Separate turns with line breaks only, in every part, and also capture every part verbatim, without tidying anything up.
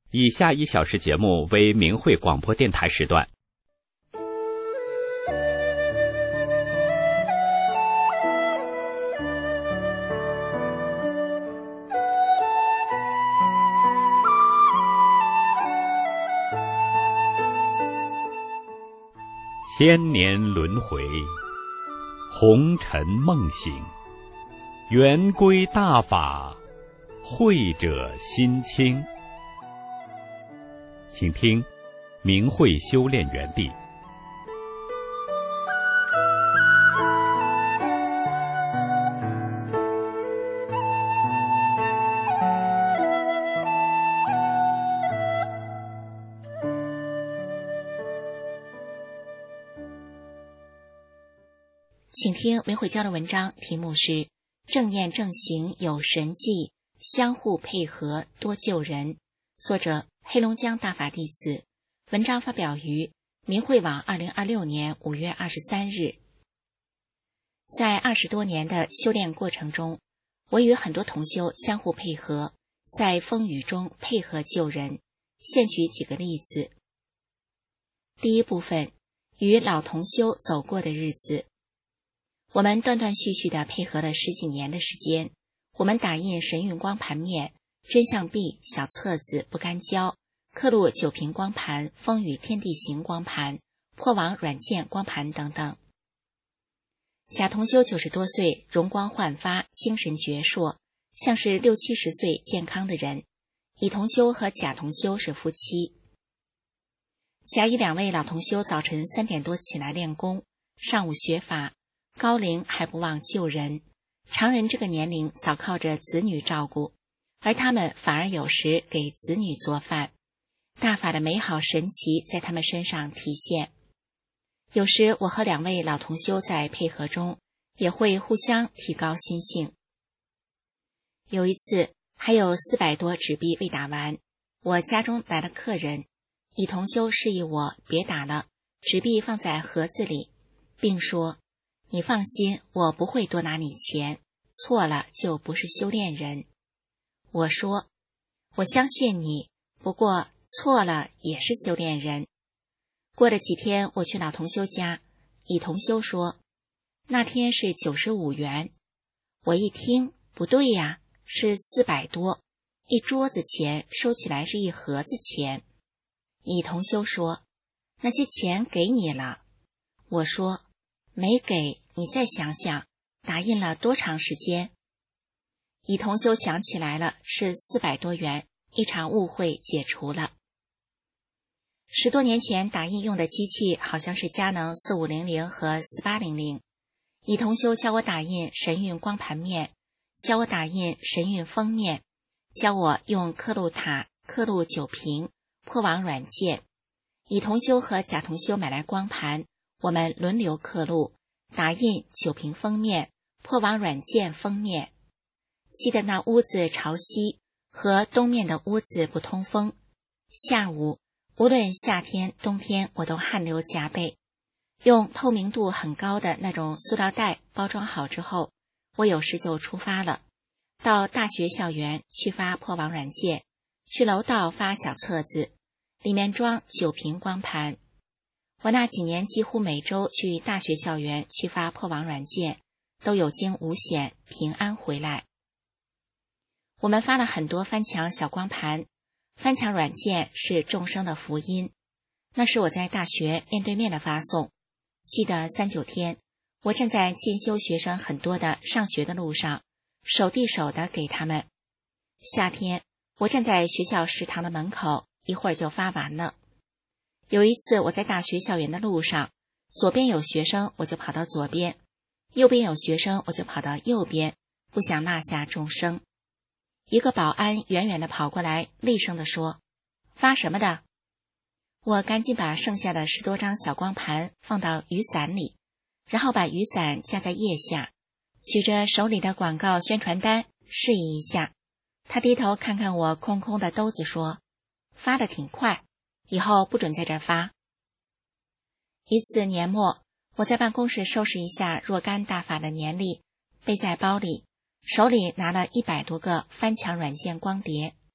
以下一小时节目为明慧广播电台时段。千年轮回，红尘梦醒，圆规大法，慧者心清。请听明慧修炼园地。
请听明慧教的文章，题目是正念正行有神迹，相互配合多救人，作者黑龙江大法弟子，文章发表于明慧网二零二六年五月二十三日。在二十多年的修炼过程中，我与很多同修相互配合，在风雨中配合救人。现举几个例子。第一部分，与老同修走过的日子。我们断断续续地配合了十几年的时间，我们打印神韵光盘面、真相币、小册子、不干胶、刻录九瓶光盘、风雨天地行光盘、破网软件光盘等等。贾同修九十多岁，容光焕发，精神矍铄，像是六七十岁健康的人。乙同修和贾同修是夫妻。甲乙两位老同修早晨三点多起来练功，上午学法，高龄还不忘救人。常人这个年龄早靠着子女照顾，而他们反而有时给子女做饭。大法的美好神奇在他们身上体现。有时我和两位老同修在配合中，也会互相提高心性。有一次还有四百多纸币未打完，我家中来了客人，乙同修示意我别打了，纸币放在盒子里，并说：你放心，我不会多拿你钱，错了就不是修炼人。我说：我相信你，不过错了也是修炼人。过了几天，我去老同修家，乙同修说：那天是九十五元。我一听，不对呀，是四百多，一桌子钱收起来是一盒子钱。乙同修说：那些钱给你了。我说：没给，你再想想，打印了多长时间？乙同修想起来了，是四百多元，一场误会解除了。十多年前打印用的机器好像是佳能四五零零和四八零零。乙同修教我打印神韵光盘面，教我打印神韵封面，教我用刻录塔刻录九瓶破网软件。乙同修和甲同修买来光盘，我们轮流刻录，打印九瓶封面，破网软件封面。记得那屋子朝西，和东面的屋子不通风。下午，无论夏天冬天，我都汗流浃背。用透明度很高的那种塑料袋包装好之后，我有时就出发了，到大学校园去发破网软件，去楼道发小册子，里面装九瓶光盘。我那几年几乎每周去大学校园去发破网软件，都有惊无险，平安回来。我们发了很多翻墙小光盘，翻墙软件是众生的福音。那是我在大学面对面的发送。记得三九天，我站在进修学生很多的上学的路上，手递手的给他们。夏天，我站在学校食堂的门口，一会儿就发完了。有一次我在大学校园的路上，左边有学生我就跑到左边，右边有学生我就跑到右边，不想落下众生。一个保安远远地跑过来，厉声地说：发什么的？我赶紧把剩下的十多张小光盘放到雨伞里，然后把雨伞架在腋下，举着手里的广告宣传单示意一下。他低头看看我空空的兜子说：发得挺快，以后不准在这儿发。一次年末，我在办公室收拾一下若干大法的年历，背在包里，手里拿了一百多个翻墙软件光碟。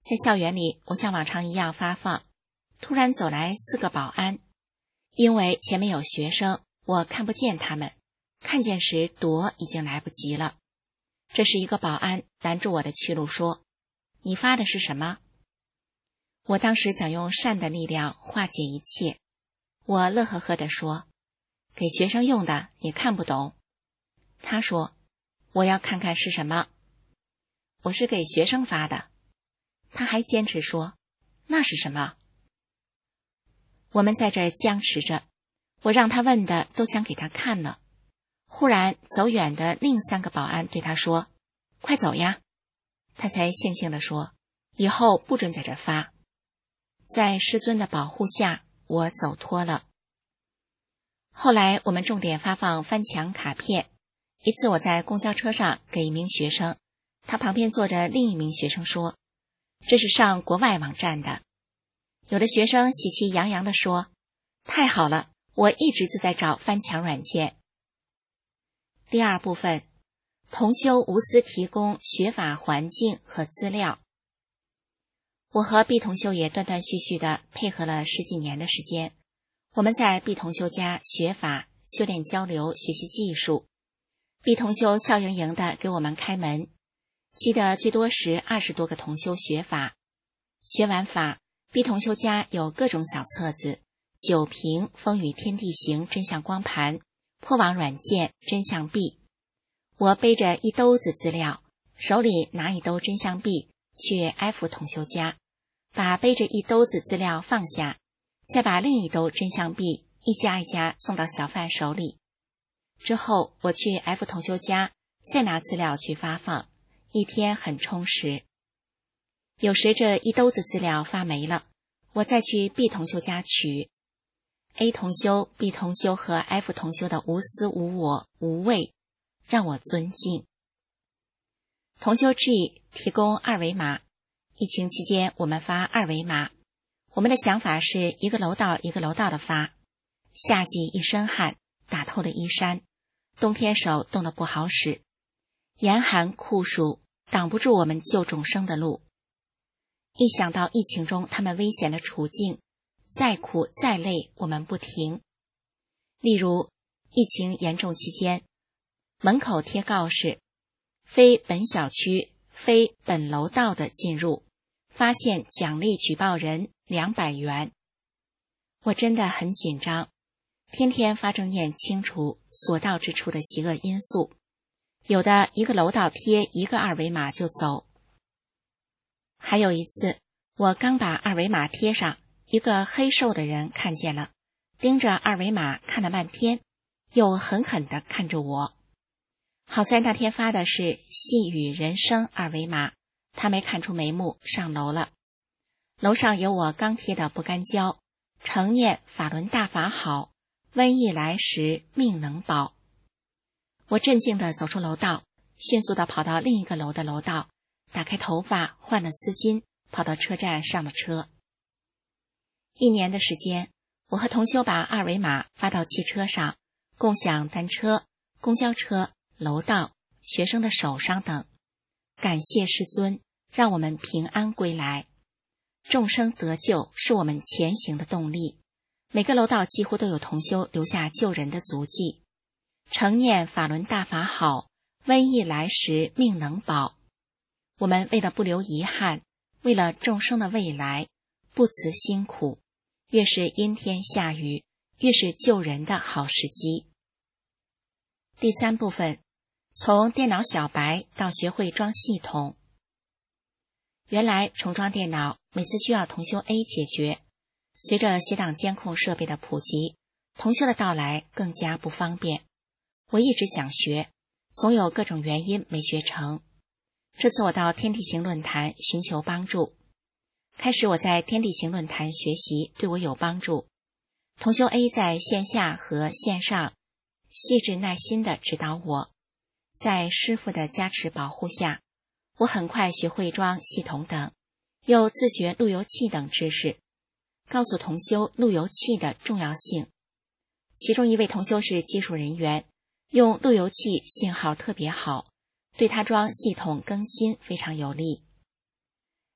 在校园里，我像往常一样发放，突然走来四个保安。因为前面有学生，我看不见他们，看见时躲已经来不及了。这时一个保安拦住我的去路说：你发的是什么？我当时想用善的力量化解一切，我乐呵呵地说：给学生用的，你看不懂。他说：我要看看是什么。我是给学生发的。他还坚持说：那是什么？我们在这儿僵持着，我让他问的都想给他看了。忽然走远的另三个保安对他说：快走呀。他才悻悻地说：以后不准在这儿发。在师尊的保护下，我走脱了。后来我们重点发放翻墙卡片。一次我在公交车上给一名学生，他旁边坐着另一名学生说：这是上国外网站的。有的学生喜气洋洋地说：太好了，我一直就在找翻墙软件。第二部分，同修无私提供学法环境和资料。我和毕同修也断断续续地配合了十几年的时间，我们在毕同修家学法、修炼交流、学习技术。毕同修笑盈盈地给我们开门，记得最多时二十多个同修学法。学完法，毕同修家有各种小册子、九瓶、风雨天地行真相光盘、破网软件、真相币。我背着一兜子资料，手里拿一兜真相币去 F 同修家，把背着一兜子资料放下，再把另一兜真相币一家一家送到小贩手里。之后我去 F 同修家再拿资料去发放，一天很充实。有时这一兜子资料发没了，我再去 B 同修家取。A 同修、B 同修和 F 同修的无私无我无畏让我尊敬。同修 G 提供二维码，疫情期间我们发二维码。我们的想法是一个楼道一个楼道的发。夏季一身汗，打透了衣衫，冬天手冻得不好使，严寒酷暑挡不住我们救众生的路。一想到疫情中他们危险的处境，再苦再累我们不停。例如疫情严重期间，门口贴告示：非本小区、非本楼道的进入，发现奖励举报人两百元。我真的很紧张，天天发正念清除所到之处的邪恶因素，有的一个楼道贴一个二维码就走。还有一次，我刚把二维码贴上，一个黑瘦的人看见了，盯着二维码看了半天，又狠狠地看着我。好在那天发的是细雨人生二维码，他没看出眉目，上楼了。楼上有我刚贴的不干胶：成念法轮大法好，瘟疫来时命能保。我镇静地走出楼道，迅速地跑到另一个楼的楼道，打开头发，换了丝巾，跑到车站上了车。一年的时间，我和同修把二维码发到汽车上、共享单车、公交车、楼道、学生的手上等。感谢师尊，让我们平安归来。众生得救是我们前行的动力。每个楼道几乎都有同修留下救人的足迹。成念法轮大法好，瘟疫来时命能保。我们为了不留遗憾，为了众生的未来，不辞辛苦，越是阴天下雨，越是救人的好时机。第三部分，从电脑小白到学会装系统。原来重装电脑每次需要同修 A 解决，随着携档监控设备的普及，同修的到来更加不方便。我一直想学，总有各种原因没学成。这次我到天地行论坛寻求帮助。开始我在天地行论坛学习对我有帮助，同修 A 在线下和线上细致耐心地指导我，在师父的加持保护下，我很快学会装系统等，又自学路由器等知识，告诉同修路由器的重要性。其中一位同修是技术人员，用路由器信号特别好，对他装系统更新非常有利。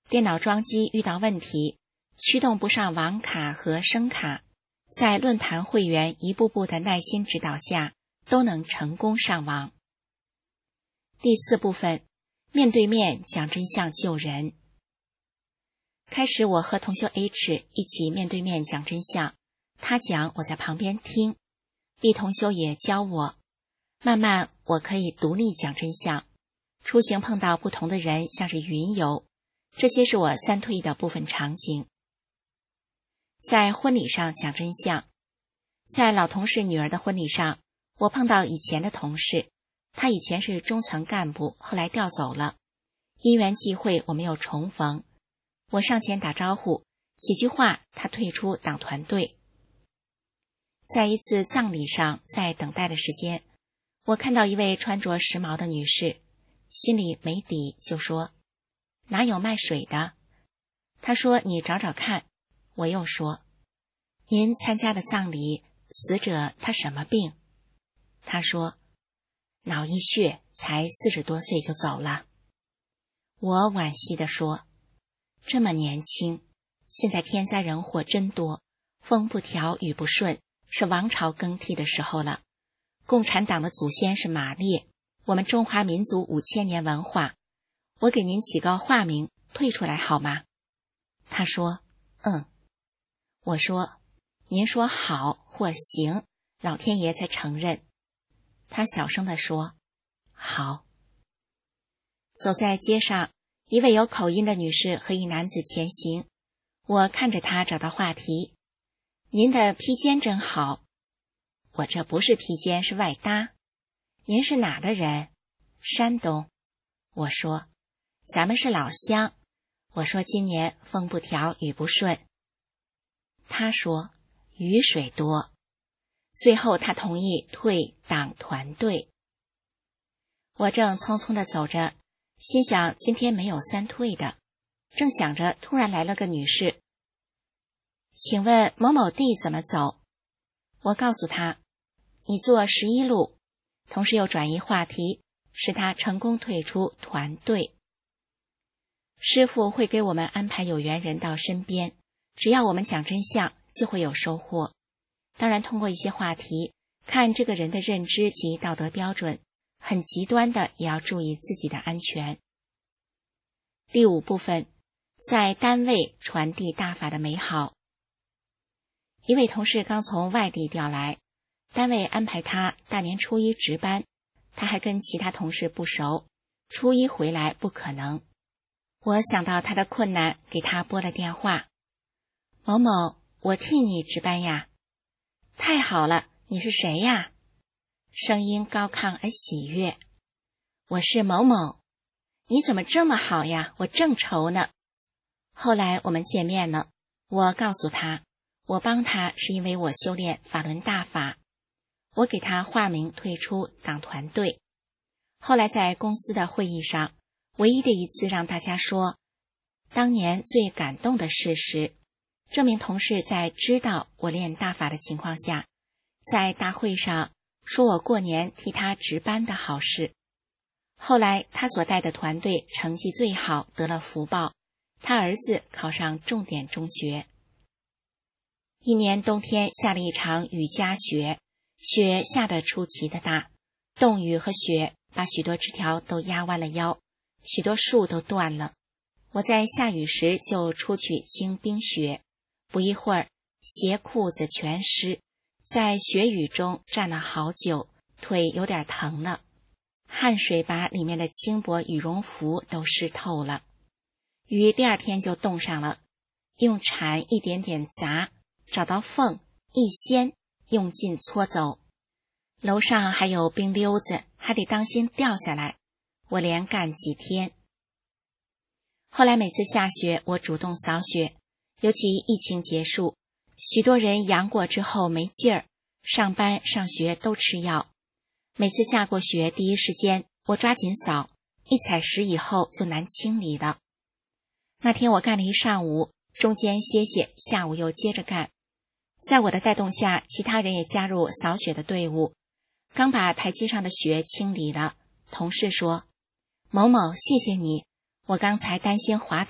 电脑装机遇到问题，驱动不上网卡和声卡，在论坛会员一步步的耐心指导下，都能成功上网。第四部分，面对面讲真相救人。开始我和同修 H 一起面对面讲真相，他讲我在旁边听， B 同修也教我，慢慢我可以独立讲真相。出行碰到不同的人，像是云游，这些是我三退的部分场景。在婚礼上讲真相，在老同事女儿的婚礼上，我碰到以前的同事，他以前是中层干部，后来调走了，因缘际会我们又重逢，我上前打招呼，几句话他退出党团队。在一次葬礼上，在等待的时间，我看到一位穿着时髦的女士，心里没底，就说哪有卖水的？她说你找找看。我又说您参加的葬礼，死者他什么病？她说脑溢血，才四十多岁就走了。我惋惜地说这么年轻，现在天灾人祸真多，风不调雨不顺，是王朝更替的时候了。共产党的祖先是马列，我们中华民族五千年文化，我给您起个化名，退出来好吗？他说嗯。我说您说好或行，老天爷才承认。他小声地说好。走在街上，一位有口音的女士和一男子前行，我看着他找到话题，您的披肩真好。我这不是披肩，是外搭。您是哪的人？山东。我说咱们是老乡。我说今年风不调雨不顺。他说雨水多。最后他同意退党团队。我正匆匆地走着，心想今天没有三退的，正想着，突然来了个女士，请问某某地怎么走？我告诉他你坐十一路，同时又转移话题，使他成功退出团队。师父会给我们安排有缘人到身边，只要我们讲真相，就会有收获。当然通过一些话题，看这个人的认知及道德标准，很极端的也要注意自己的安全。第五部分，在单位传递大法的美好。一位同事刚从外地调来，单位安排他大年初一值班，他还跟其他同事不熟，初一回来不可能。我想到他的困难，给他拨了电话。某某，我替你值班呀。太好了，你是谁呀？声音高亢而喜悦。我是某某。你怎么这么好呀？我正愁呢。后来我们见面了，我告诉他，我帮他是因为我修炼法轮大法，我给他化名退出党团队。后来在公司的会议上，唯一的一次让大家说当年最感动的事时，这名同事在知道我练大法的情况下，在大会上说我过年替他值班的好事。后来他所带的团队成绩最好，得了福报，他儿子考上重点中学。一年冬天下了一场雨夹雪，雪下得出奇的大，冻雨和雪把许多枝条都压弯了腰，许多树都断了。我在下雨时就出去清冰雪，不一会儿鞋裤子全湿，在雪雨中站了好久，腿有点疼了，汗水把里面的轻薄羽绒服都湿透了。雨第二天就冻上了，用铲一点点砸，找到缝一掀，用劲搓走。楼上还有冰溜子，还得当心掉下来，我连干几天。后来每次下雪，我主动扫雪，尤其疫情结束，许多人阳过之后没劲儿，上班上学都吃药。每次下过雪，第一时间我抓紧扫，一踩实以后就难清理了。那天我干了一上午，中间歇歇，下午又接着干。在我的带动下，其他人也加入扫雪的队伍。刚把台阶上的雪清理了，同事说：某某，谢谢你，我刚才担心滑倒，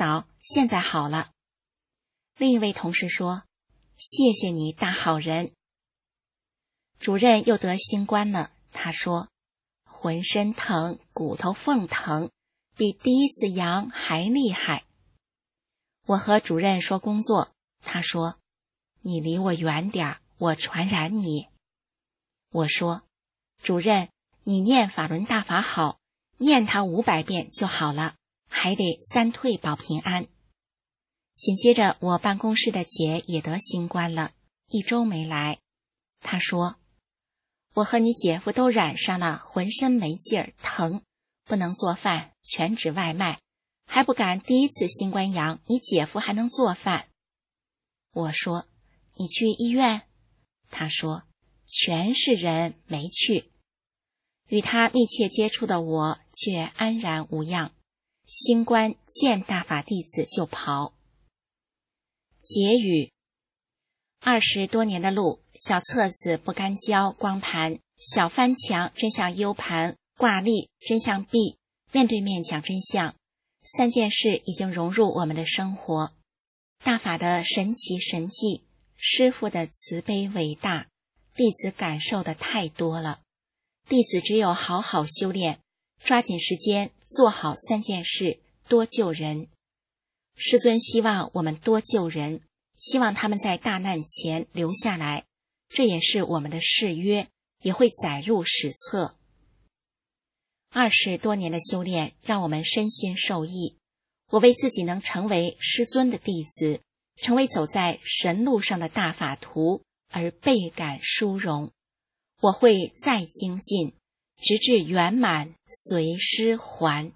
现在好了。另一位同事说，谢谢你，大好人。主任又得新冠了，他说，浑身疼，骨头缝疼，比第一次阳还厉害。我和主任说工作，他说，你离我远点，我传染你。我说，主任，你念法轮大法好，念它五百遍就好了，还得三退保平安。紧接着我办公室的姐也得新冠了，一周没来。她说，我和你姐夫都染上了，浑身没劲儿，疼，不能做饭，全指外卖，还不敢第一次新冠阳，你姐夫还能做饭。我说，你去医院？她说，全是人，没去。与他密切接触的我却安然无恙，新冠见大法弟子就跑。结语：二十多年的路，小册子不干胶光盘，小翻墙真相 U 盘，挂历真相 B， 面对面讲真相，三件事已经融入我们的生活。大法的神奇神迹，师父的慈悲伟大，弟子感受的太多了。弟子只有好好修炼，抓紧时间做好三件事，多救人。师尊希望我们多救人，希望他们在大难前留下来，这也是我们的誓约，也会载入史册。二十多年的修炼让我们身心受益，我为自己能成为师尊的弟子，成为走在神路上的大法徒而倍感殊荣。我会再精进，直至圆满随师还。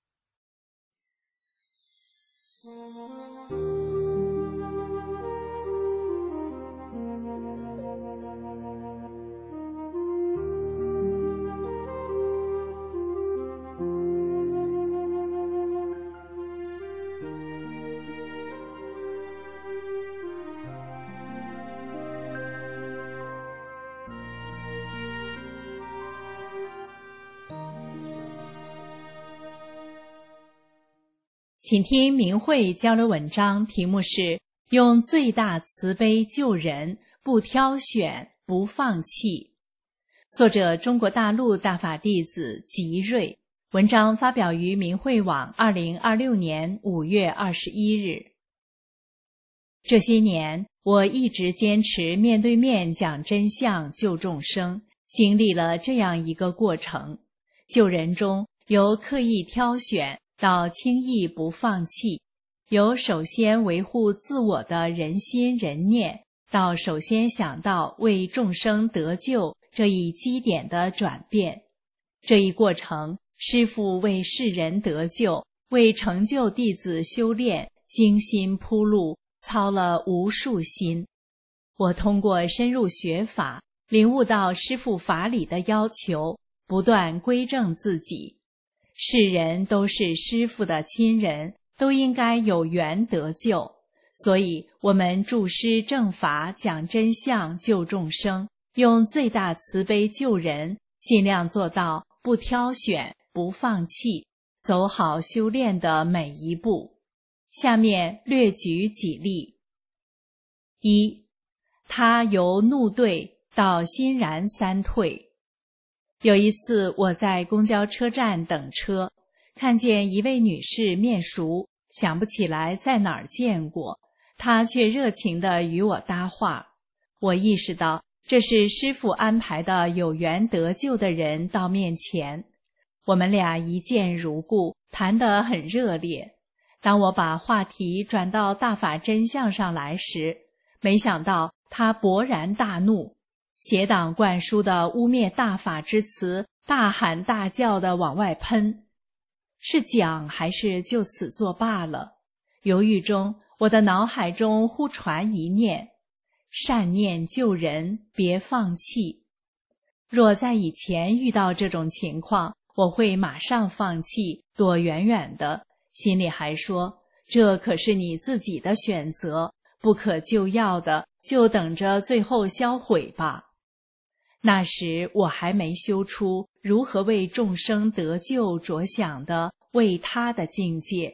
请听明慧交流文章，题目是用最大慈悲救人，不挑选，不放弃。作者中国大陆大法弟子吉瑞，文章发表于明慧网二零二六年五月二十一日。这些年，我一直坚持面对面讲真相救众生，经历了这样一个过程。救人中由刻意挑选到轻易不放弃，由首先维护自我的人心人念，到首先想到为众生得救这一基点的转变。这一过程，师父为世人得救，为成就弟子修炼，精心铺路，操了无数心。我通过深入学法，领悟到师父法理的要求，不断归正自己。世人都是师父的亲人，都应该有缘得救，所以我们著师正法，讲真相，救众生，用最大慈悲救人，尽量做到不挑选，不放弃，走好修炼的每一步。下面略举几例。一，他由怒对到欣然三退。有一次我在公交车站等车，看见一位女士面熟，想不起来在哪儿见过，她却热情地与我搭话。我意识到这是师父安排的有缘得救的人到面前，我们俩一见如故，谈得很热烈。当我把话题转到大法真相上来时，没想到她勃然大怒，邪党灌输的污蔑大法之词大喊大叫地往外喷。是讲还是就此作罢了？犹豫中，我的脑海中忽传一念：善念救人，别放弃。若在以前遇到这种情况，我会马上放弃，躲远远的，心里还说，这可是你自己的选择，不可救药的，就等着最后销毁吧。那时我还没修出如何为众生得救着想的为他的境界，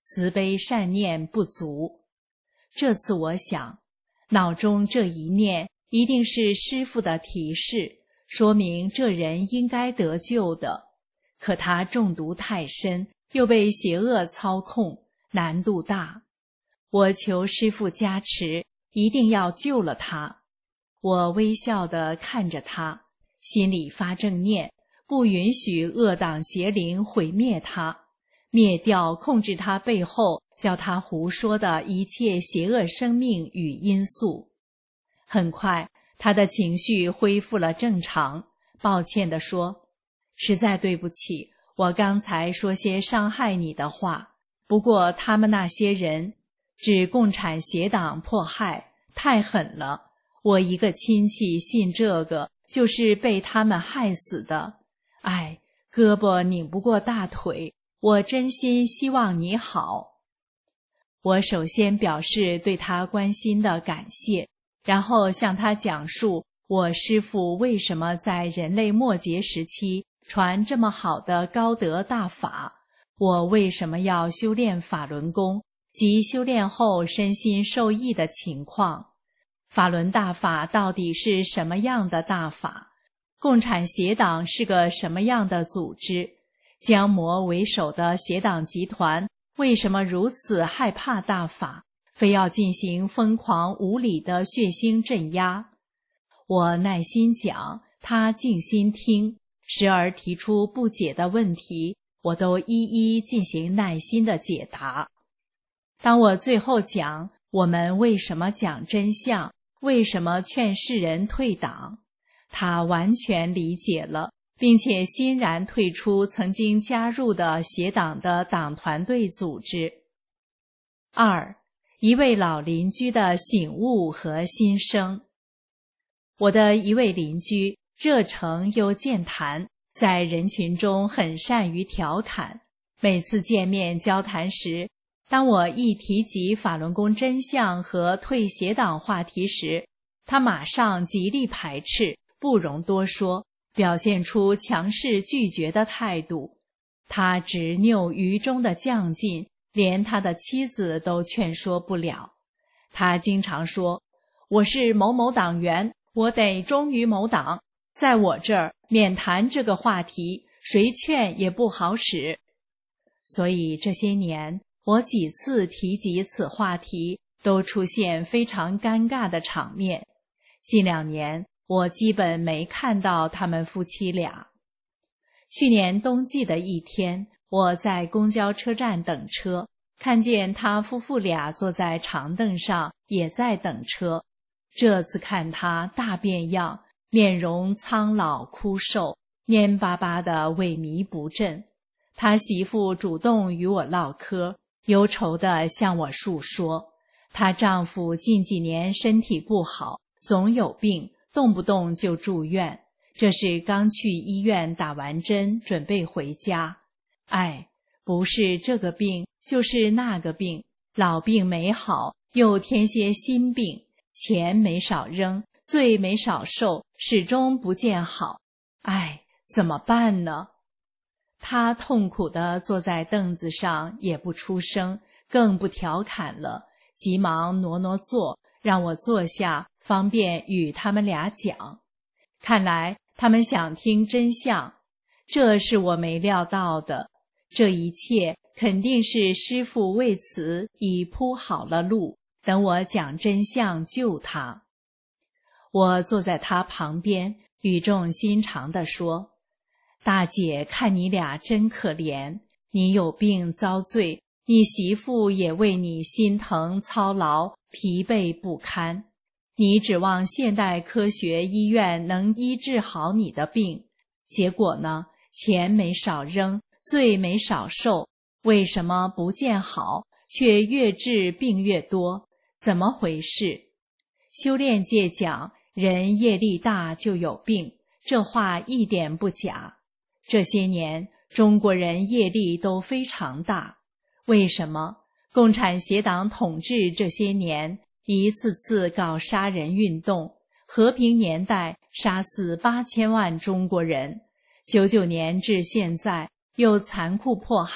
慈悲善念不足。这次我想，脑中这一念一定是师父的提示，说明这人应该得救的。可他中毒太深，又被邪恶操控，难度大。我求师父加持，一定要救了他。我微笑地看着他，心里发正念，不允许恶党邪灵毁灭他，灭掉控制他背后叫他胡说的一切邪恶生命与因素。很快，他的情绪恢复了正常，抱歉地说：实在对不起，我刚才说些伤害你的话，不过他们那些人指共产邪党迫害，太狠了，我一个亲戚信这个，就是被他们害死的。哎，胳膊拧不过大腿，我真心希望你好。我首先表示对他关心的感谢，然后向他讲述我师父为什么在人类末劫时期传这么好的高德大法，我为什么要修炼法轮功及修炼后身心受益的情况。法轮大法到底是什么样的大法？共产邪党是个什么样的组织？江魔为首的邪党集团为什么如此害怕大法，非要进行疯狂无理的血腥镇压？我耐心讲，他静心听，时而提出不解的问题，我都一一进行耐心的解答。当我最后讲我们为什么讲真相，为什么劝世人退党，他完全理解了，并且欣然退出曾经加入的邪党的党团队组织。二，一位老邻居的醒悟和心声。我的一位邻居热诚又健谈，在人群中很善于调侃。每次见面交谈时，当我一提及法轮功真相和退邪党话题时，他马上极力排斥，不容多说，表现出强势拒绝的态度。他执拗于中的犟劲，连他的妻子都劝说不了。他经常说：我是某某党员，我得忠于某党，在我这儿免谈这个话题，谁劝也不好使。所以这些年我几次提及此话题，都出现非常尴尬的场面。近两年我基本没看到他们夫妻俩。去年冬季的一天，我在公交车站等车，看见他夫妇俩坐在长凳上，也在等车。这次看他大变样，面容苍老枯瘦，蔫巴巴的萎靡不振。他媳妇主动与我唠嗑，忧愁地向我述说，她丈夫近几年身体不好，总有病，动不动就住院，这是刚去医院打完针准备回家。哎，不是这个病就是那个病，老病没好，又添些新病，钱没少扔，罪没少受，始终不见好。哎，怎么办呢？他痛苦地坐在凳子上，也不出声，更不调侃了，急忙挪挪座，让我坐下，方便与他们俩讲。看来他们想听真相，这是我没料到的。这一切肯定是师父为此已铺好了路，等我讲真相救他。我坐在他旁边，语重心长地说：大姐看你俩真可怜，你有病遭罪，你媳妇也为你心疼操劳，疲惫不堪。你指望现代科学医院能医治好你的病，结果呢，钱没少扔，罪没少受，为什么不见好，却越治病越多？怎么回事？修炼界讲，人业力大就有病，这话一点不假。这些年中国人业力都非常大，为什么？共产邪党统治这些年，一次次搞杀人运动，和平年代杀死八千万中国人，九九年至现在又残酷迫害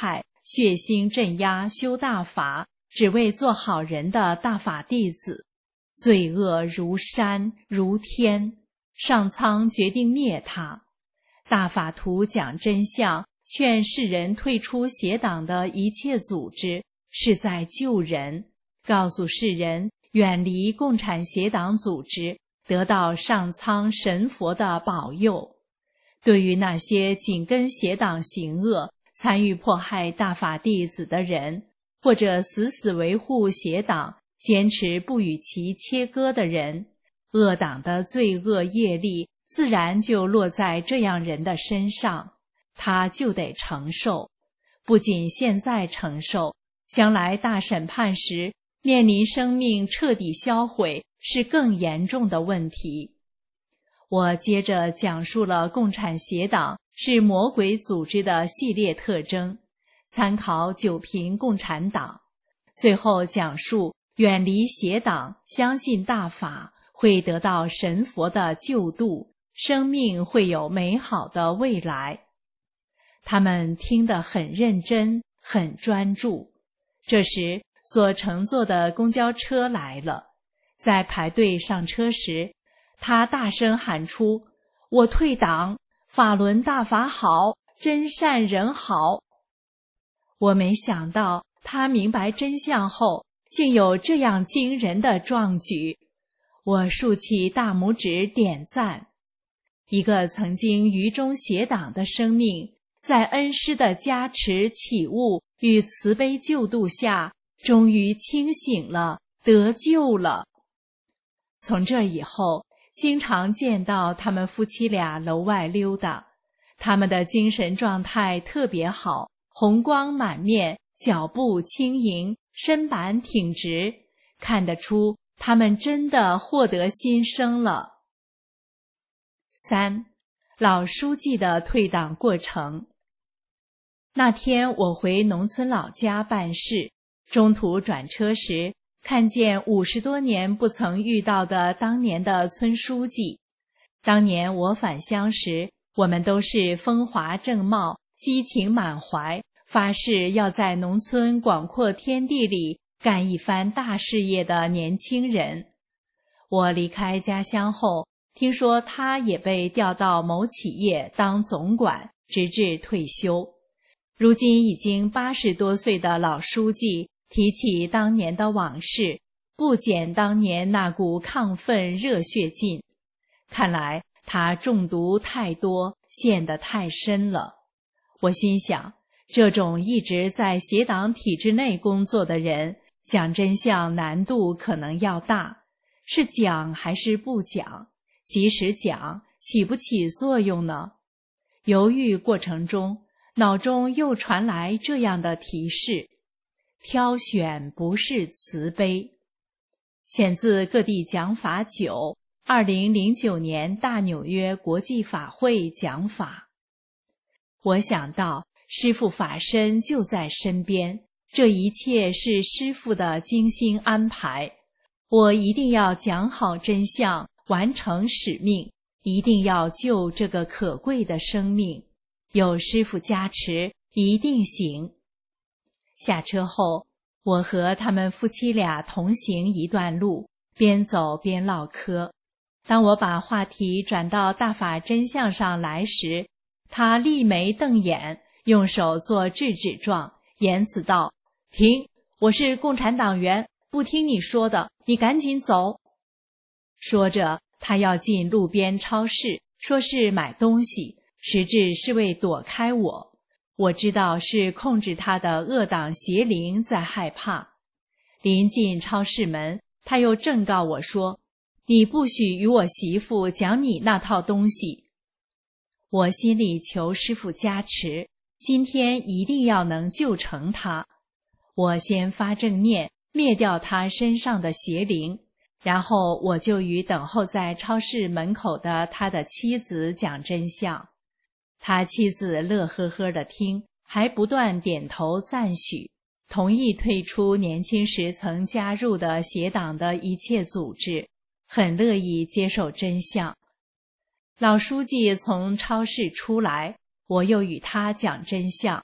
血腥镇压修大法，只为做好人的大法弟子，罪恶如山如天，上苍决定灭他。大法图讲真相，劝世人退出邪党的一切组织，是在救人，告诉世人远离共产邪党组织，得到上苍神佛的保佑。对于那些紧跟邪党行恶，参与迫害大法弟子的人，或者死死维护邪党，坚持不与其切割的人，恶党的罪恶业力自然就落在这样人的身上，他就得承受。不仅现在承受，将来大审判时面临生命彻底销毁是更严重的问题。我接着讲述了共产邪党是魔鬼组织的系列特征，参考九评共产党。最后讲述远离邪党，相信大法，会得到神佛的救度，生命会有美好的未来。他们听得很认真，很专注。这时所乘坐的公交车来了，在排队上车时，他大声喊出：我退党，法轮大法好，真善人好。我没想到他明白真相后，竟有这样惊人的壮举。我竖起大拇指点赞。一个曾经愚忠邪党的生命，在恩师的加持启悟与慈悲救度下，终于清醒了，得救了。从这以后，经常见到他们夫妻俩楼外溜达，他们的精神状态特别好，红光满面，脚步轻盈，身板挺直，看得出他们真的获得新生了。三、老书记的退党过程。那天我回农村老家办事，中途转车时，看见五十多年不曾遇到的当年的村书记。当年我返乡时，我们都是风华正茂、激情满怀，发誓要在农村广阔天地里干一番大事业的年轻人。我离开家乡后，听说他也被调到某企业当总管，直至退休。如今已经八十多岁的老书记提起当年的往事，不减当年那股亢奋热血劲。看来他中毒太多，陷得太深了。我心想，这种一直在邪党体制内工作的人，讲真相难度可能要大，是讲还是不讲？即使讲，起不起作用呢？犹豫过程中，脑中又传来这样的提示：挑选不是慈悲。选自各地讲法九，二零零九年大纽约国际法会讲法。我想到师父法身就在身边，这一切是师父的精心安排。我一定要讲好真相，完成使命，一定要救这个可贵的生命。有师父加持，一定行。下车后，我和他们夫妻俩同行一段路，边走边唠嗑。当我把话题转到大法真相上来时，他立眉瞪眼，用手做制止状，言辞道：停，我是共产党员，不听你说的，你赶紧走。说着，他要进路边超市，说是买东西，实质是为躲开我。我知道是控制他的恶党邪灵在害怕。临近超市门，他又正告我说：你不许与我媳妇讲你那套东西。我心里求师父加持，今天一定要能救成他。我先发正念，灭掉他身上的邪灵，然后我就与等候在超市门口的他的妻子讲真相。他妻子乐呵呵地听，还不断点头赞许，同意退出年轻时曾加入的邪党的一切组织，很乐意接受真相。老书记从超市出来，我又与他讲真相，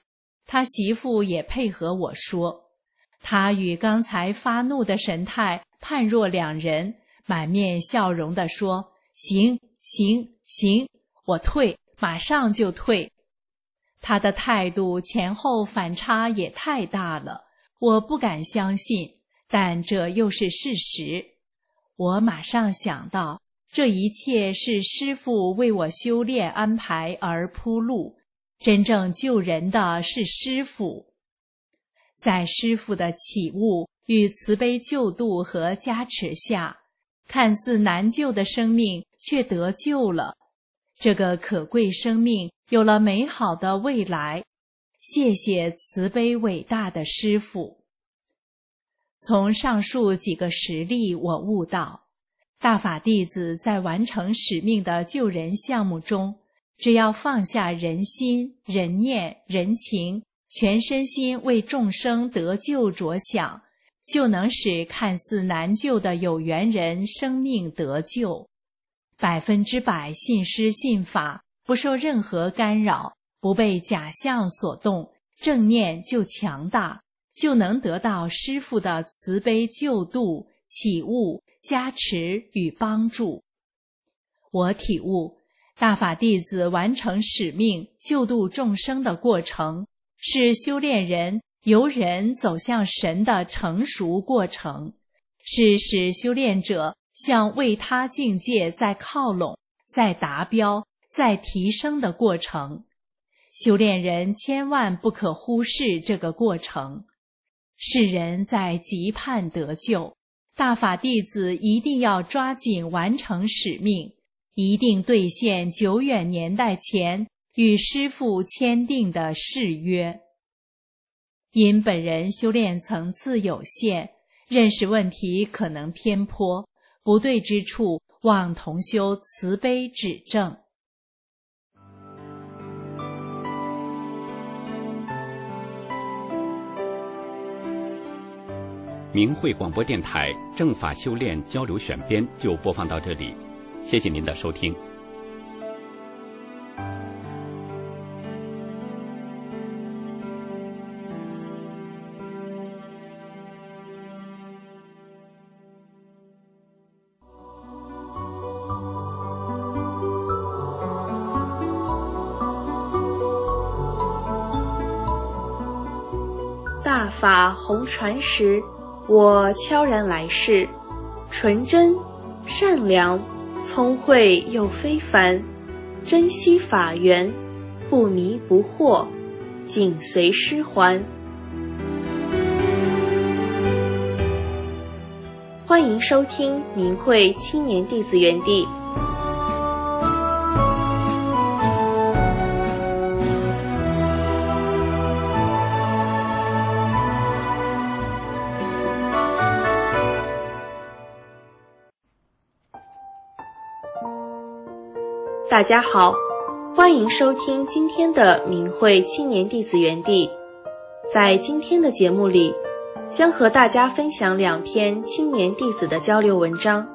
他媳妇也配合我说，他与刚才发怒的神态判若两人，满面笑容地说：行行行，我退，马上就退。他的态度前后反差也太大了，我不敢相信，但这又是事实。我马上想到，这一切是师父为我修炼安排而铺路，真正救人的是师父。在师父的启悟与慈悲救度和加持下，看似难救的生命却得救了。这个可贵生命有了美好的未来，谢谢慈悲伟大的师父。从上述几个实例，我悟到，大法弟子在完成使命的救人项目中，只要放下人心、人念、人情，全身心为众生得救着想，就能使看似难救的有缘人生命得救。百分之百信师信法，不受任何干扰，不被假象所动，正念就强大，就能得到师父的慈悲救度、启悟、加持与帮助。我体悟，大法弟子完成使命、救度众生的过程，是修炼人由人走向神的成熟过程，是使修炼者向为他境界在靠拢、在达标、在提升的过程。修炼人千万不可忽视这个过程。世人在急盼得救，大法弟子一定要抓紧完成使命，一定兑现久远年代前与师父签订的誓约。因本人修炼层次有限，认识问题可能偏颇，不对之处，望同修慈悲指正。
明慧广播电台正法修炼交流选编就播放到这里，谢谢您的收听。
大法红传时，我悄然来世，纯真、善良、聪慧又非凡，珍惜法缘，不迷不惑，紧随师还。欢迎收听明慧青年弟子园地。大家好，欢迎收听今天的明慧青年弟子园地。在今天的节目里，将和大家分享两篇青年弟子的交流文章。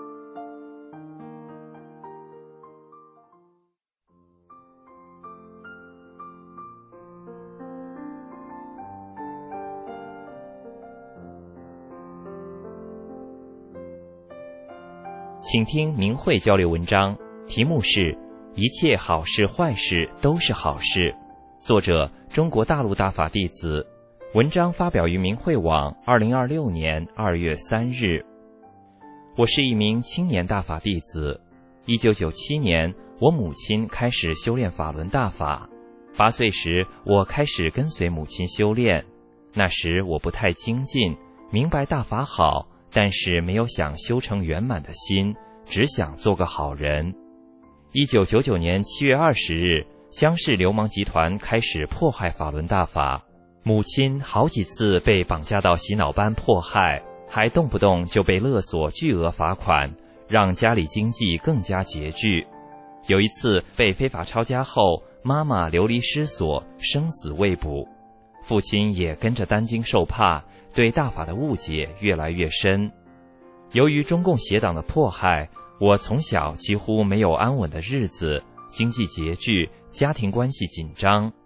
请听明慧交流文章，题目是一切好事坏事都是好事，作者中国大陆大法弟子，文章发表于明慧网二零二六年二月三日。我是一名青年大法弟子，一九九七年我母亲开始修炼法轮大法，八岁时我开始跟随母亲修炼，那时我不太精进，明白大法好，但是没有想修成圆满的心，只想做个好人。一九九九年七月二十日，江氏流氓集团开始迫害法轮大法，母亲好几次被绑架到洗脑班迫害，还动不动就被勒索巨额罚款，让家里经济更加拮据。有一次被非法抄家后，妈妈流离失所，生死未卜，父亲也跟着担惊受怕，对大法的误解越来越深。由于中共邪党的迫害，我从小几乎没有安稳的日子，经济拮据，家庭关系紧张。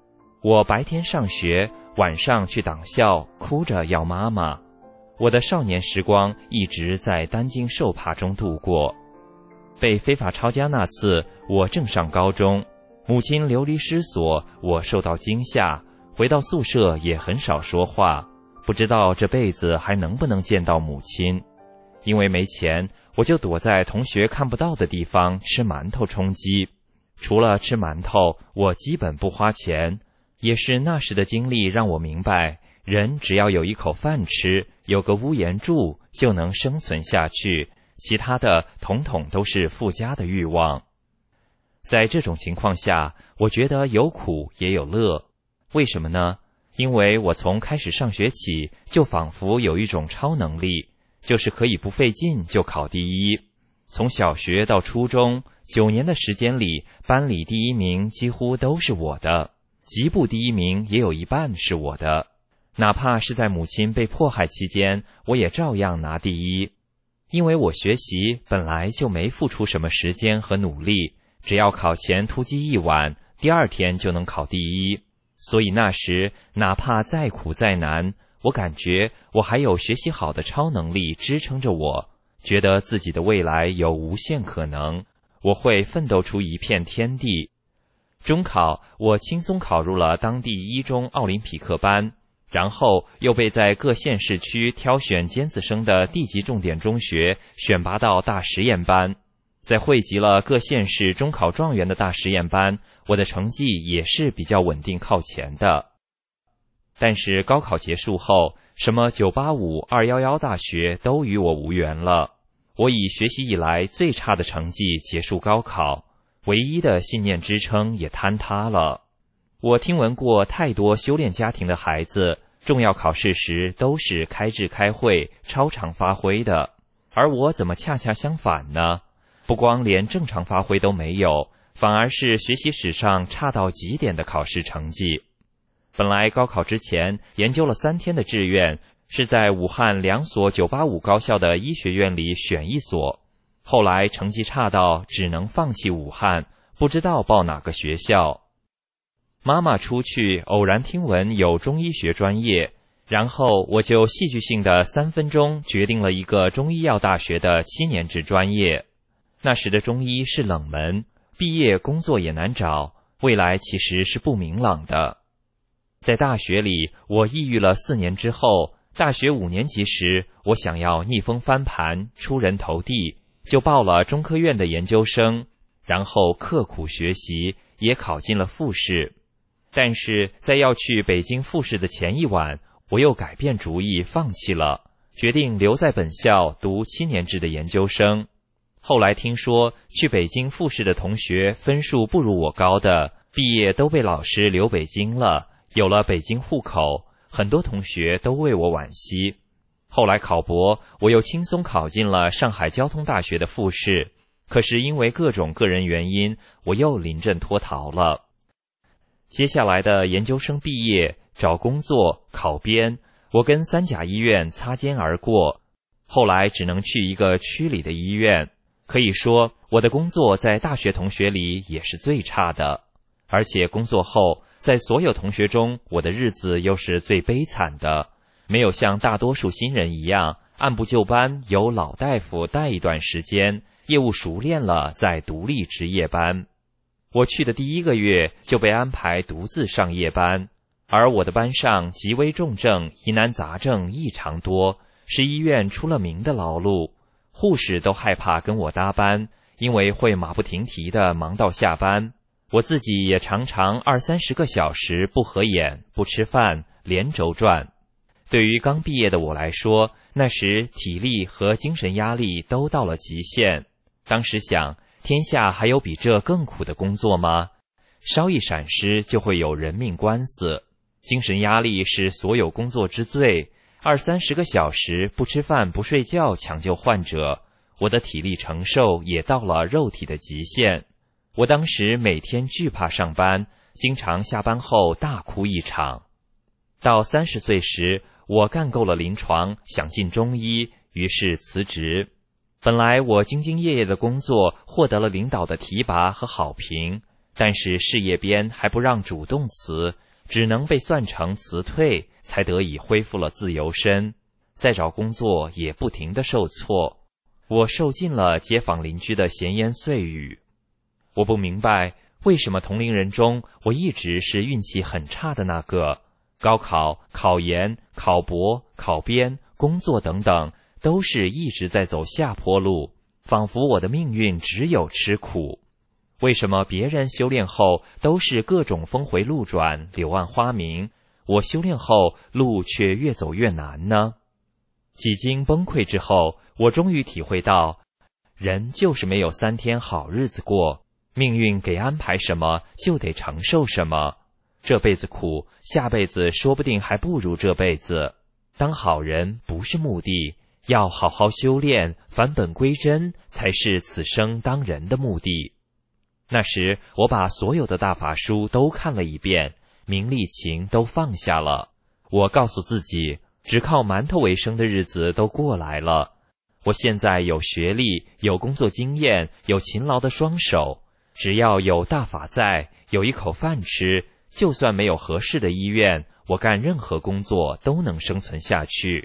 我白天上学，晚上去党校，哭着要妈妈。我的少年时光一直在担惊受怕中度过。被非法抄家那次，我正上高中，母亲流离失所，我受到惊吓，回到宿舍也很少说话，不知道这辈子还能不能见到母亲。因为没钱，我就躲在同学看不到的地方吃馒头充饥。除了吃馒头，我基本不花钱。也是那时的经历让我明白，人只要有一口饭吃，有个屋檐住，就能生存下去，其他的统统都是附加的欲望。在这种情况下，我觉得有苦也有乐。为什么呢？因为我从开始上学起，就仿佛有一种超能力，就是可以不费劲就考第一。从小学到初中，九年的时间里，班里第一名几乎都是我的，级部第一名也有一半是我的。哪怕是在母亲被迫害期间，我也照样拿第一。因为我学习本来就没付出什么时间和努力，只要考前突击一晚，第二天就能考第一。所以那时哪怕再苦再难，我感觉我还有学习好的超能力支撑着我，觉得自己的未来有无限可能，我会奋斗出一片天地。中考我轻松考入了当地一中奥林匹克班，然后又被在各县市区挑选尖子生的地级重点中学选拔到大实验班。在汇集了各县市中考状元的大实验班，我的成绩也是比较稳定靠前的。但是高考结束后，什么九八五、二一一大学都与我无缘了。我以学习以来最差的成绩结束高考，唯一的信念支撑也坍塌了。我听闻过太多修炼家庭的孩子，重要考试时都是开智开会、超常发挥的，而我怎么恰恰相反呢？不光连正常发挥都没有，反而是学习史上差到极点的考试成绩。本来高考之前研究了三天的志愿，是在武汉两所九八五高校的医学院里选一所，后来成绩差到只能放弃武汉，不知道报哪个学校。妈妈出去偶然听闻有中医学专业，然后我就戏剧性的三分钟决定了一个中医药大学的七年制专业。那时的中医是冷门，毕业工作也难找，未来其实是不明朗的。在大学里，我抑郁了四年之后，大学五年级时，我想要逆风翻盘，出人头地，就报了中科院的研究生，然后刻苦学习，也考进了复试。但是在要去北京复试的前一晚，我又改变主意放弃了，决定留在本校读七年制的研究生。后来听说去北京复试的同学分数不如我高的，毕业都被老师留北京了，有了北京户口，很多同学都为我惋惜。后来考博，我又轻松考进了上海交通大学的复试，可是因为各种个人原因，我又临阵脱逃了。接下来的研究生毕业、找工作、考编，我跟三甲医院擦肩而过，后来只能去一个区里的医院。可以说，我的工作在大学同学里也是最差的，而且工作后，在所有同学中，我的日子又是最悲惨的，没有像大多数新人一样按部就班由老大夫带一段时间，业务熟练了再独立值夜班。我去的第一个月就被安排独自上夜班，而我的班上极为重症、疑难杂症异常多，是医院出了名的劳碌，护士都害怕跟我搭班，因为会马不停蹄地忙到下班。我自己也常常二三十个小时不合眼、不吃饭，连轴转。对于刚毕业的我来说，那时体力和精神压力都到了极限。当时想，天下还有比这更苦的工作吗？稍一闪失就会有人命官司，精神压力是所有工作之最。二三十个小时不吃饭不睡觉抢救患者，我的体力承受也到了肉体的极限。我当时每天惧怕上班，经常下班后大哭一场。到三十岁时，我干够了临床，想进中医，于是辞职。本来我兢兢业业的工作获得了领导的提拔和好评，但是事业编还不让主动辞， 只能被算成辞退，才得以恢复了自由身。再找工作也不停地受挫，我受尽了街坊邻居的闲言碎语。我不明白为什么同龄人中我一直是运气很差的那个，高考、考研、考博、考编、工作等等，都是一直在走下坡路，仿佛我的命运只有吃苦。为什么别人修炼后都是各种峰回路转、柳暗花明，我修炼后路却越走越难呢？几经崩溃之后，我终于体会到，人就是没有三天好日子过，命运给安排什么就得承受什么。这辈子苦，下辈子说不定还不如这辈子。当好人不是目的，要好好修炼，返本归真才是此生当人的目的。那时我把所有的大法书都看了一遍，名利情都放下了。我告诉自己，只靠馒头为生的日子都过来了。我现在有学历，有工作经验，有勤劳的双手，只要有大法在，有一口饭吃，就算没有合适的医院，我干任何工作都能生存下去。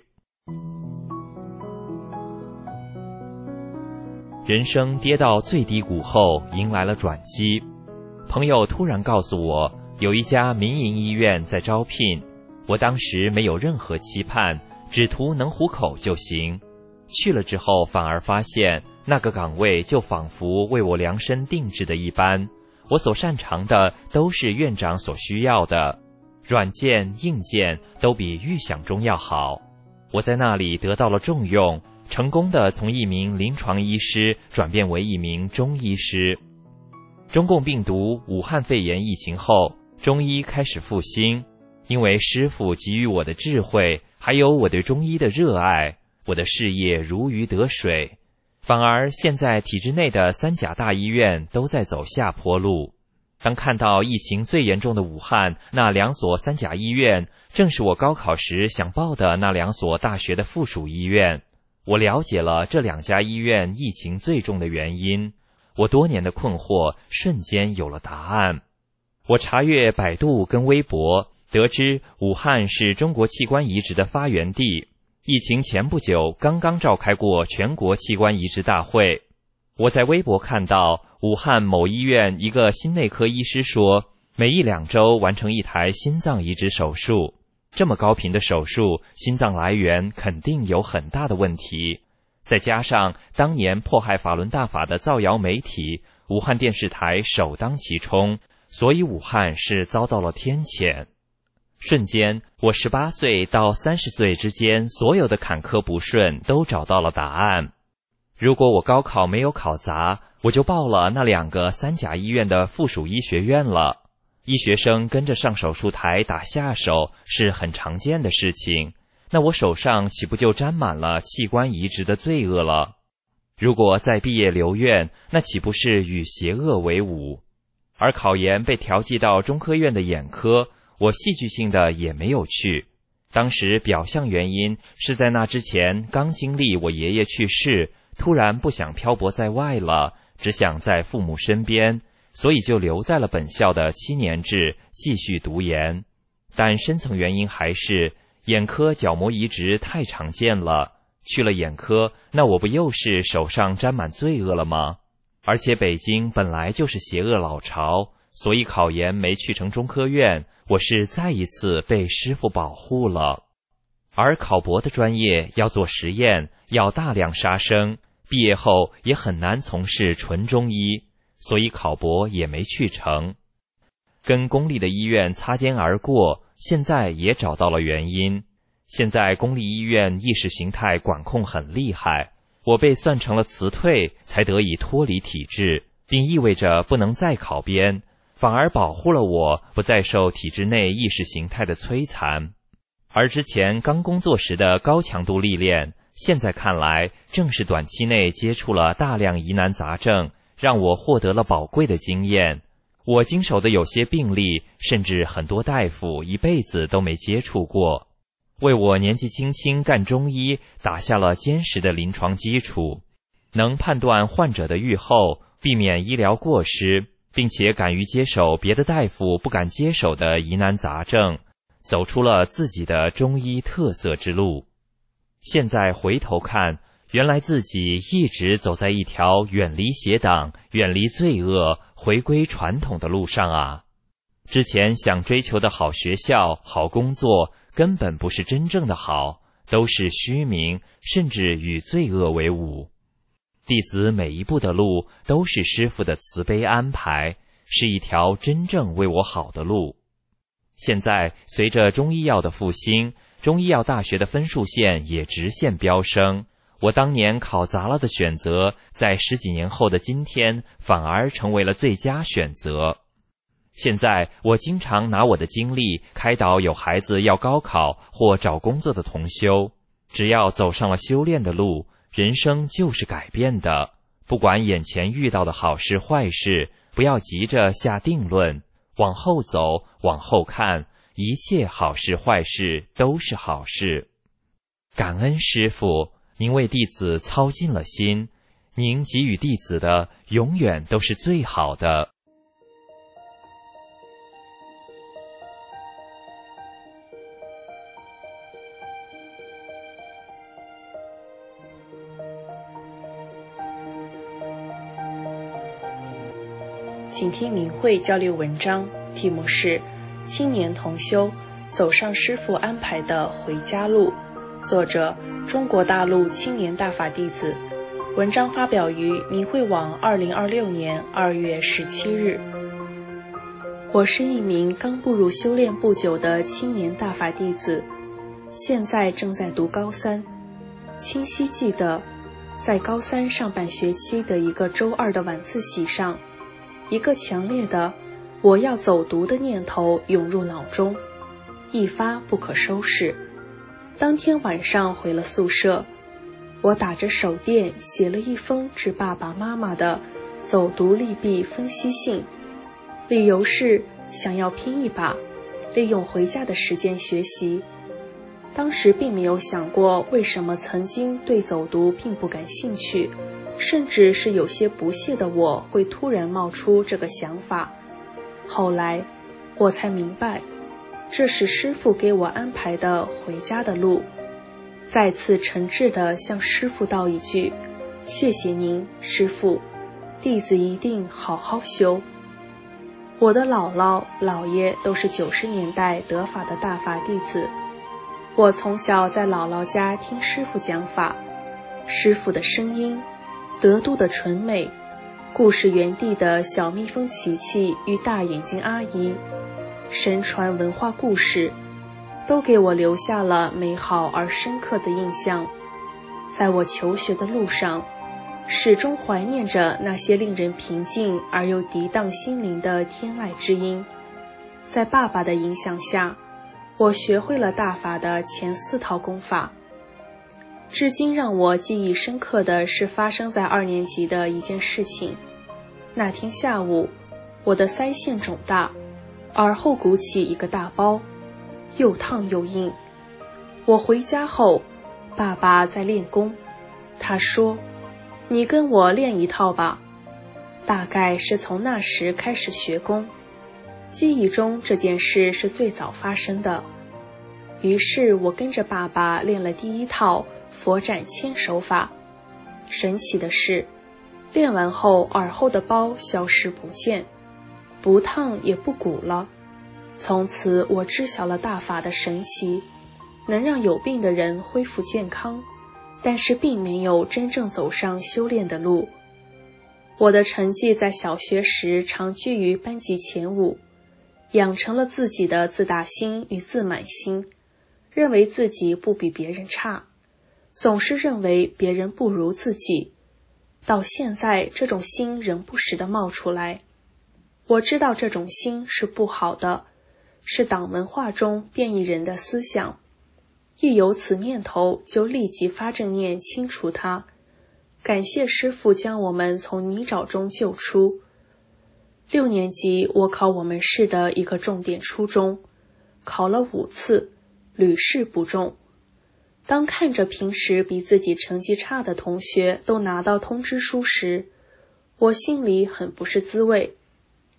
人生跌到最低谷后，迎来了转机。朋友突然告诉我，有一家民营医院在招聘。我当时没有任何期盼，只图能糊口就行。去了之后，反而发现那个岗位就仿佛为我量身定制的一般，我所擅长的都是院长所需要的，软件、硬件都比预想中要好。我在那里得到了重用，成功的从一名临床医师转变为一名中医师。中共病毒、武汉肺炎疫情后，中医开始复兴。因为师父给予我的智慧，还有我对中医的热爱，我的事业如鱼得水。反而现在体制内的三甲大医院都在走下坡路。当看到疫情最严重的武汉那两所三甲医院，正是我高考时想报的那两所大学的附属医院，我了解了这两家医院疫情最重的原因。我多年的困惑瞬间有了答案。我查阅百度跟微博，得知武汉是中国器官移植的发源地，疫情前不久刚刚召开过全国器官移植大会。我在微博看到武汉某医院一个心内科医师说，每一两周完成一台心脏移植手术，这么高频的手术，心脏来源肯定有很大的问题。再加上当年迫害法轮大法的造谣媒体，武汉电视台首当其冲，所以武汉是遭到了天谴。瞬间，我十八岁到三十岁之间所有的坎坷不顺都找到了答案。如果我高考没有考砸，我就报了那两个三甲医院的附属医学院了。医学生跟着上手术台打下手是很常见的事情，那我手上岂不就沾满了器官移植的罪恶了？如果再毕业留院，那岂不是与邪恶为伍？而考研被调剂到中科院的眼科，我戏剧性的也没有去。当时表象原因是在那之前刚经历我爷爷去世，突然不想漂泊在外了，只想在父母身边，所以就留在了本校的七年制继续读研。但深层原因还是眼科角膜移植太常见了，去了眼科，那我不又是手上沾满罪恶了吗？而且北京本来就是邪恶老巢，所以考研没去成中科院，我是再一次被师父保护了。而考博的专业要做实验，要大量杀生，毕业后也很难从事纯中医，所以考博也没去成。跟公立的医院擦肩而过，现在也找到了原因。现在公立医院意识形态管控很厉害，我被算成了辞退，才得以脱离体制，并意味着不能再考编，反而保护了我不再受体制内意识形态的摧残。而之前刚工作时的高强度历练，现在看来正是短期内接触了大量疑难杂症，让我获得了宝贵的经验。我经手的有些病例，甚至很多大夫一辈子都没接触过，为我年纪轻轻干中医打下了坚实的临床基础，能判断患者的预后，避免医疗过失， 并且敢于接手别的大夫不敢接手的疑难杂症，走出了自己的中医特色之路。现在回头看，原来自己一直走在一条远离邪党、远离罪恶、回归传统的路上啊。之前想追求的好学校、好工作，根本不是真正的好，都是虚名，甚至与罪恶为伍。弟子每一步的路都是师父的慈悲安排，是一条真正为我好的路。现在随着中医药的复兴，中医药大学的分数线也直线飙升，我当年考砸了的选择，在十几年后的今天反而成为了最佳选择。现在我经常拿我的经历开导有孩子要高考或找工作的同修，只要走上了修炼的路，人生就是改变的。不管眼前遇到的好事坏事，不要急着下定论，往后走，往后看，一切好事坏事都是好事。感恩师父，您为弟子操尽了心，您给予弟子的永远都是最好的。
请听明慧交流文章，题目是《青年同修走上师父安排的回家路》，作者中国大陆青年大法弟子。文章发表于明慧网二零二六年二月十七日。我是一名刚步入修炼不久的青年大法弟子，现在正在读高三。清晰记得，在高三上半学期的一个周二的晚自习上，一个强烈的我要走读的念头涌入脑中，一发不可收拾。当天晚上回了宿舍，我打着手电写了一封致爸爸妈妈的走读利弊分析信，理由是想要拼一把，利用回家的时间学习。当时并没有想过为什么曾经对走读并不感兴趣，甚至是有些不屑的我会突然冒出这个想法。后来我才明白，这是师父给我安排的回家的路。再次诚挚地向师父道一句，谢谢您，师父，弟子一定好好修。我的姥姥姥爷都是九十年代得法的大法弟子，我从小在姥姥家听师父讲法，师父的声音，德度的纯美，故事园地的小蜜蜂琪琪与大眼睛阿姨，神传文化故事，都给我留下了美好而深刻的印象。在我求学的路上，始终怀念着那些令人平静而又涤荡心灵的天籁之音。在爸爸的影响下，我学会了大法的前四套功法。至今让我记忆深刻的是发生在二年级的一件事情。那天下午，我的腮腺肿大，耳后鼓起一个大包，又烫又硬。我回家后，爸爸在练功，他说，你跟我练一套吧。大概是从那时开始学功，记忆中这件事是最早发生的。于是我跟着爸爸练了第一套佛展千手法。神奇的是，练完后耳后的包消失不见，不烫也不鼓了。从此我知晓了大法的神奇，能让有病的人恢复健康，但是并没有真正走上修炼的路。我的成绩在小学时常居于班级前五，养成了自己的自大心与自满心，认为自己不比别人差，总是认为别人不如自己。到现在，这种心仍不时地冒出来。我知道这种心是不好的，是党文化中变异人的思想。一有此念头，就立即发正念清除它。感谢师父将我们从泥沼中救出。六年级，我考我们市的一个重点初中，考了五次，屡试不中。当看着平时比自己成绩差的同学都拿到通知书时，我心里很不是滋味。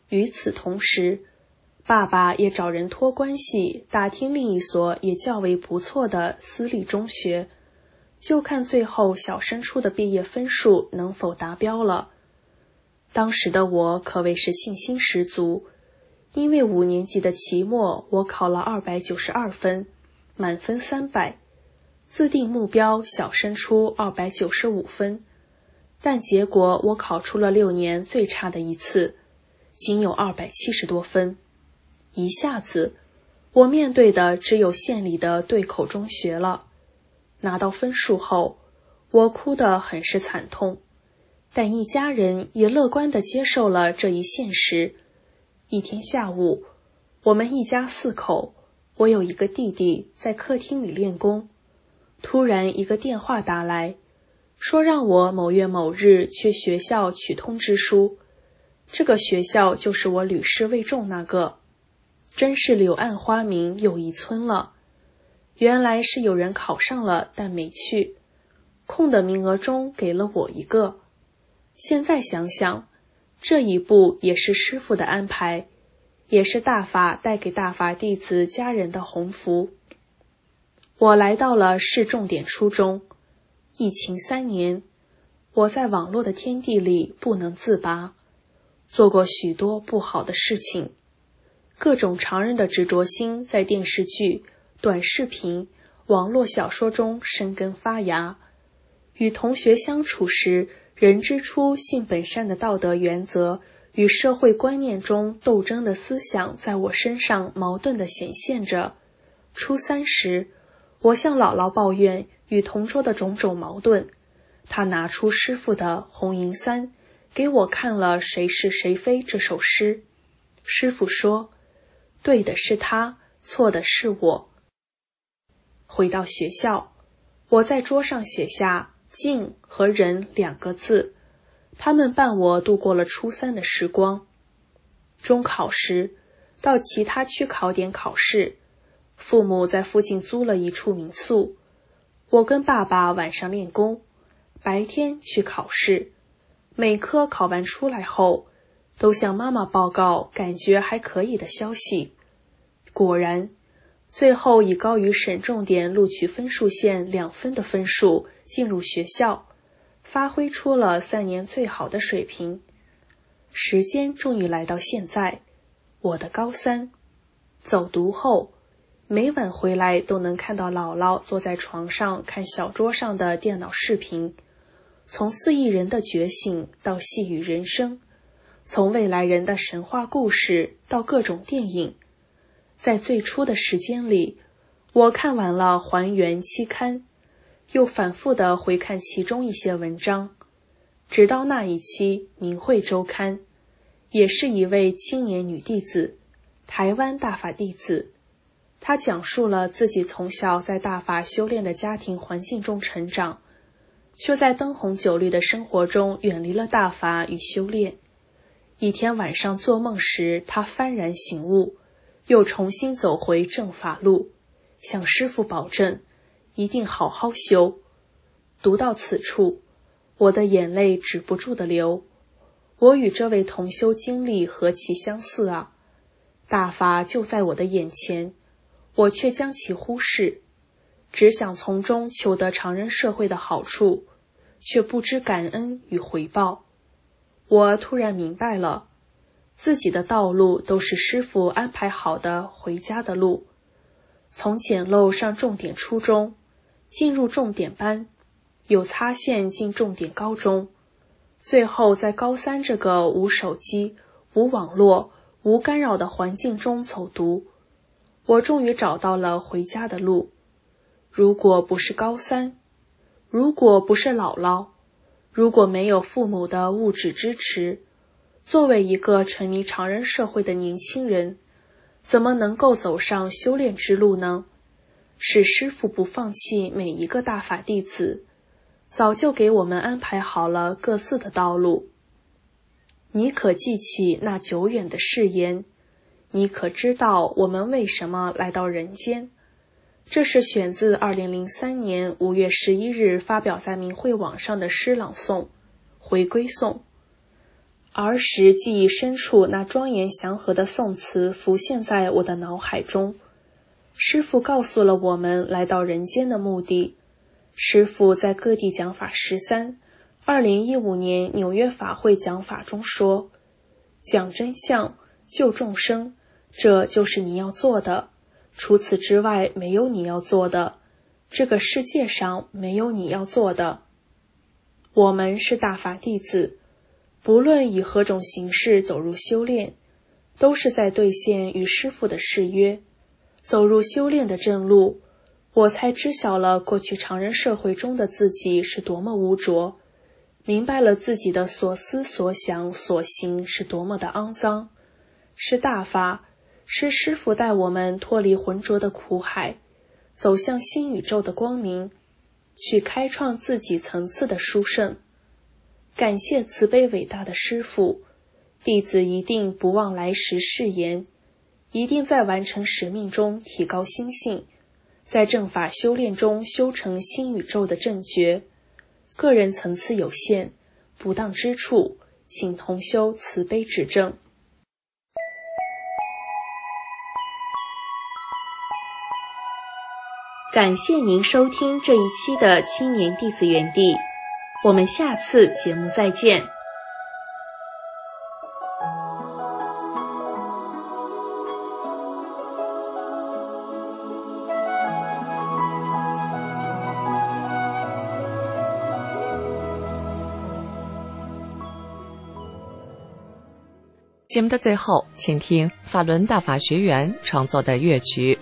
与此同时，爸爸也找人托关系打听另一所也较为不错的私立中学，就看最后小升初的毕业分数能否达标了。当时的我可谓是信心十足，因为五年级的期末我考了二百九十二分，满分三百，自定目标小升初二百九十五分，但结果我考出了六年最差的一次，仅有二百七十多分。一下子，我面对的只有县里的对口中学了。拿到分数后，我哭得很是惨痛，但一家人也乐观地接受了这一现实。一天下午，我们一家四口，我有一个弟弟在客厅里练功，突然一个电话打来，说让我某月某日去学校取通知书。这个学校就是我屡试未中那个，真是柳暗花明又一村了。原来是有人考上了，但没去，空的名额中给了我一个。现在想想，这一步也是师父的安排，也是大法带给大法弟子家人的鸿福。我来到了市重点初中，疫情三年，我在网络的天地里不能自拔，做过许多不好的事情，各种常人的执着心在电视剧、短视频、网络小说中生根发芽。与同学相处时，人之初性本善的道德原则与社会观念中斗争的思想在我身上矛盾地显现着。初三时，我向姥姥抱怨与同桌的种种矛盾，她拿出师父的《红银三》给我看了《谁是谁非》这首诗。师父说，对的是他，错的是我。回到学校，我在桌上写下静和仁两个字，他们伴我度过了初三的时光。中考时，到其他区考点考试，父母在附近租了一处民宿，我跟爸爸晚上练功，白天去考试。每科考完出来后，都向妈妈报告感觉还可以的消息。果然，最后以高于省重点录取分数线两分的分数进入学校，发挥出了三年最好的水平。时间终于来到现在，我的高三。走读后，每晚回来都能看到姥姥坐在床上看小桌上的电脑视频，从四亿人的觉醒到细语人生，从未来人的神话故事到各种电影。在最初的时间里，我看完了《还原》期刊，又反复地回看其中一些文章，直到那一期《明慧周刊》，也是一位青年女弟子，台湾大法弟子。她讲述了自己从小在大法修炼的家庭环境中成长，却在灯红酒绿的生活中远离了大法与修炼。一天晚上做梦时，她幡然醒悟，又重新走回正法路，向师父保证一定好好修。读到此处，我的眼泪止不住地流。我与这位同修经历何其相似啊！大法就在我的眼前，我却将其忽视，只想从中求得常人社会的好处，却不知感恩与回报。我突然明白了，自己的道路都是师父安排好的回家的路。从简陋上重点初中，进入重点班，又擦线进重点高中，最后在高三这个无手机、无网络、无干扰的环境中走读，我终于找到了回家的路。如果不是高三，如果不是姥姥，如果没有父母的物质支持，作为一个沉迷常人社会的年轻人，怎么能够走上修炼之路呢？是师父不放弃每一个大法弟子，早就给我们安排好了各自的道路。你可记起那久远的誓言？你可知道我们为什么来到人间？这是选自二零零三年五月十一日发表在明慧网上的诗朗诵《回归颂》。 儿时记忆深处那庄严祥和的颂词浮现在我的脑海中。师父告诉了我们来到人间的目的。师父在各地讲法十三，二零一五年纽约法会讲法中说，讲真相，救众生，这就是你要做的。除此之外，没有你要做的。这个世界上没有你要做的。我们是大法弟子，不论以何种形式走入修炼，都是在兑现与师父的誓约。走入修炼的正路，我才知晓了过去常人社会中的自己是多么污浊，明白了自己的所思所想所行是多么的肮脏。是大法，是师父带我们脱离浑浊的苦海，走向新宇宙的光明，去开创自己层次的殊胜。感谢慈悲伟大的师父，弟子一定不忘来时誓言，一定在完成使命中提高心性，在正法修炼中修成新宇宙的正觉。个人层次有限，不当之处，请同修慈悲指正。感谢您收听这一期的青年弟子园地，我们下次节目再见。
节目的最后，请听法轮大法学员创作的乐曲。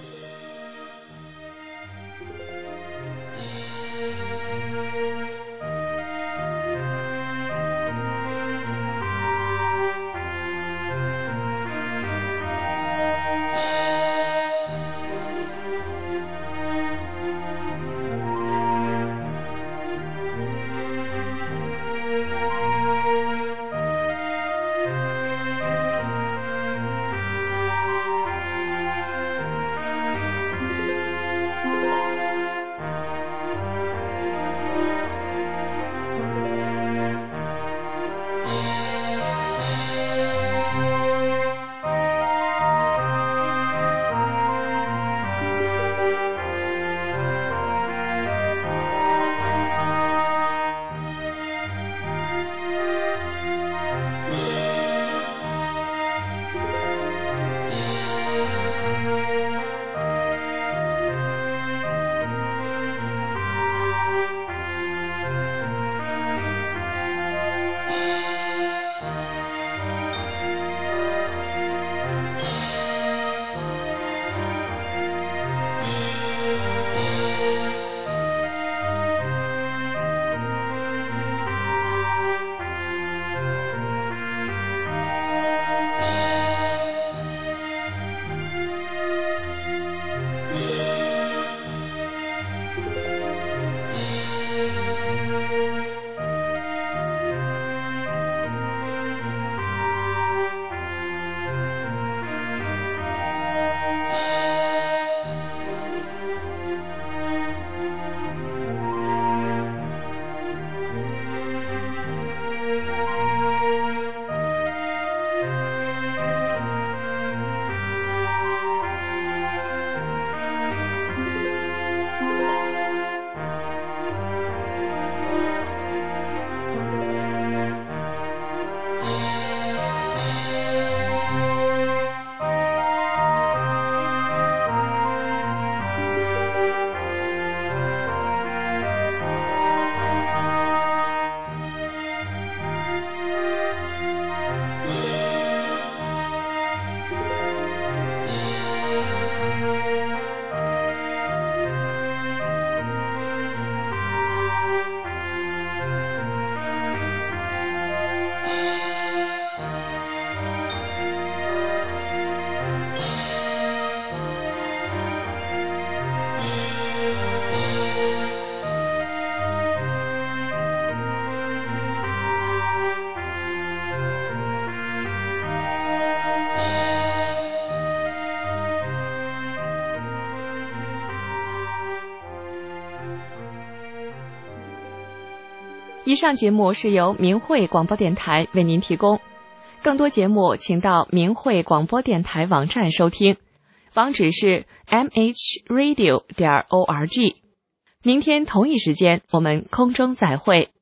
以上节目是由明慧广播电台为您提供， 更多节目请到明慧广播电台网站收听，网址是 m h radio 点 org。明天同一时间我们空中再会。